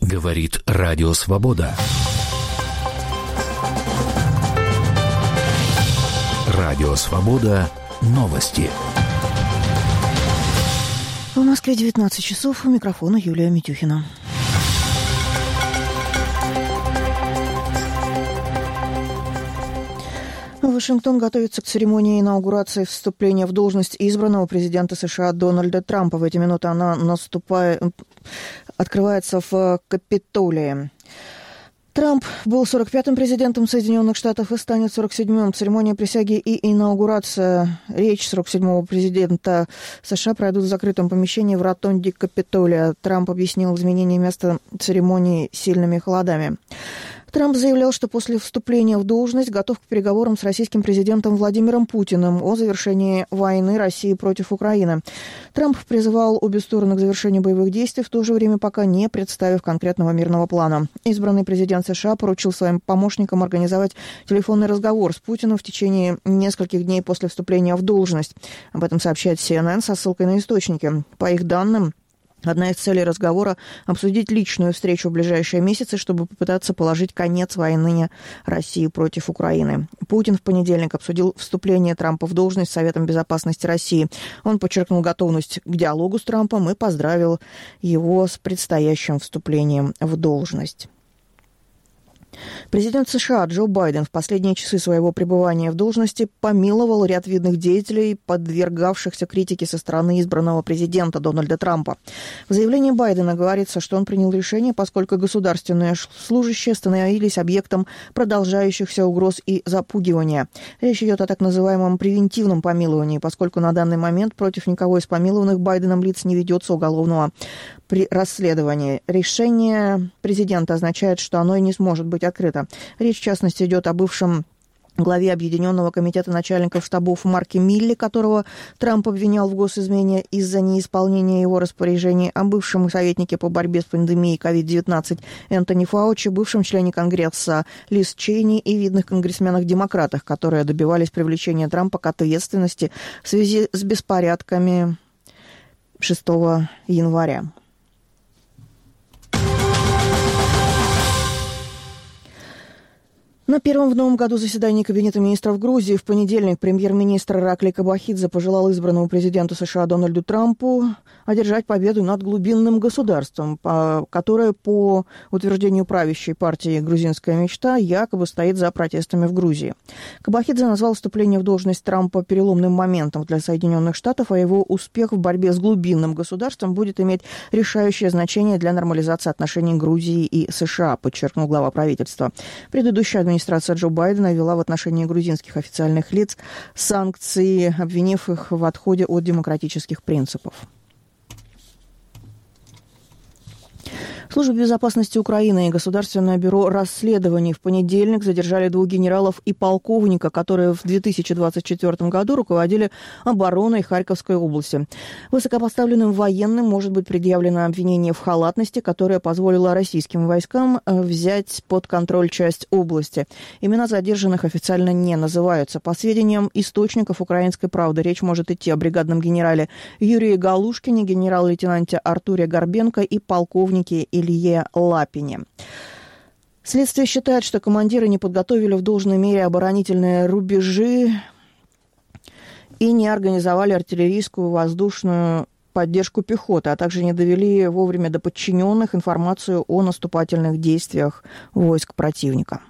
Говорит Радио Свобода. Радио Свобода. Новости. В Москве 19 часов. У микрофона Юлия Митюхина. Вашингтон готовится к церемонии инаугурации вступления в должность избранного президента США Дональда Трампа. В эти минуты она открывается в Капитолии. Трамп был 45-м президентом Соединенных Штатов и станет 47-м. Церемония присяги и инаугурация, речь 47-го президента США пройдут в закрытом помещении в ротонде Капитолия. Трамп объяснил изменение места церемонии сильными холодами. Трамп заявлял, что после вступления в должность готов к переговорам с российским президентом Владимиром Путиным о завершении войны России против Украины. Трамп призывал обе стороны к завершению боевых действий, в то же время пока не представив конкретного мирного плана. Избранный президент США поручил своим помощникам организовать телефонный разговор с Путиным в течение нескольких дней после вступления в должность. Об этом сообщает CNN со ссылкой на источники. По их данным, одна из целей разговора – обсудить личную встречу в ближайшие месяцы, чтобы попытаться положить конец войне России против Украины. Путин в понедельник обсудил вступление Трампа в должность Советом безопасности России. Он подчеркнул готовность к диалогу с Трампом и поздравил его с предстоящим вступлением в должность. Президент США Джо Байден в последние часы своего пребывания в должности помиловал ряд видных деятелей, подвергавшихся критике со стороны избранного президента Дональда Трампа. В заявлении Байдена говорится, что он принял решение, поскольку государственные служащие становились объектом продолжающихся угроз и запугивания. Речь идет о так называемом превентивном помиловании, поскольку на данный момент против никого из помилованных Байденом лиц не ведется уголовного расследования. Решение президента означает, что оно и не сможет быть открыто. Речь, в частности, идет о бывшем главе Объединенного комитета начальников штабов Марке Милле, которого Трамп обвинял в госизмене из-за неисполнения его распоряжений, о бывшем советнике по борьбе с пандемией COVID-19 Энтони Фаучи, бывшем члене Конгресса Лиз Чейни и видных конгрессменах-демократах, которые добивались привлечения Трампа к ответственности в связи с беспорядками 6 января. На первом в новом году заседании Кабинета министров Грузии в понедельник премьер-министр Иракли Кобахидзе пожелал избранному президенту США Дональду Трампу одержать победу над глубинным государством, которое, по утверждению правящей партии «Грузинская мечта», якобы стоит за протестами в Грузии. Кобахидзе назвал вступление в должность Трампа переломным моментом для Соединенных Штатов, а его успех в борьбе с глубинным государством будет иметь решающее значение для нормализации отношений Грузии и США, подчеркнул глава правительства. Предыдущая администрация Джо Байдена ввела в отношении грузинских официальных лиц санкции, обвинив их в отходе от демократических принципов. Служба безопасности Украины и Государственное бюро расследований в понедельник задержали 2 генералов и полковника, которые в 2024 году руководили обороной Харьковской области. Высокопоставленным военным может быть предъявлено обвинение в халатности, которое позволило российским войскам взять под контроль часть области. Имена задержанных официально не называются. По сведениям источников «Украинской правды», речь может идти о бригадном генерале Юрии Галушкине, генерал-лейтенанте Артуре Горбенко и полковнике Илье Лапине. Следствие считает, что командиры не подготовили в должной мере оборонительные рубежи и не организовали артиллерийскую воздушную поддержку пехоты, а также не довели вовремя до подчиненных информацию о наступательных действиях войск противника.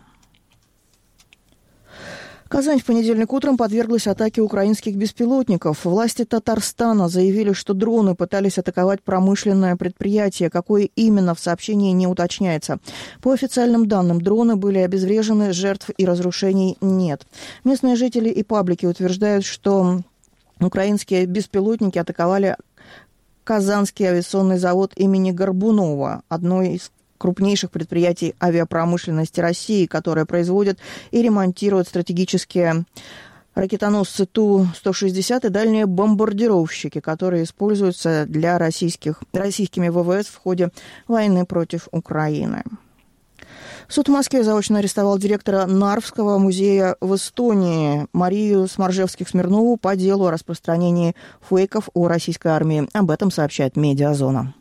Казань в понедельник утром подверглась атаке украинских беспилотников. Власти Татарстана заявили, что дроны пытались атаковать промышленное предприятие. Какое именно, в сообщении не уточняется. По официальным данным, дроны были обезврежены, жертв и разрушений нет. Местные жители и паблики утверждают, что украинские беспилотники атаковали Казанский авиационный завод имени Горбунова, одной из крупнейших предприятий авиапромышленности России, которое производит и ремонтирует стратегические ракетоносцы Ту-160 и дальние бомбардировщики, которые используются для российскими ВВС в ходе войны против Украины. Суд в Москве заочно арестовал директора Нарвского музея в Эстонии Марию Смаржевских-Смирнову по делу о распространении фейков о российской армии. Об этом сообщает «Медиазона».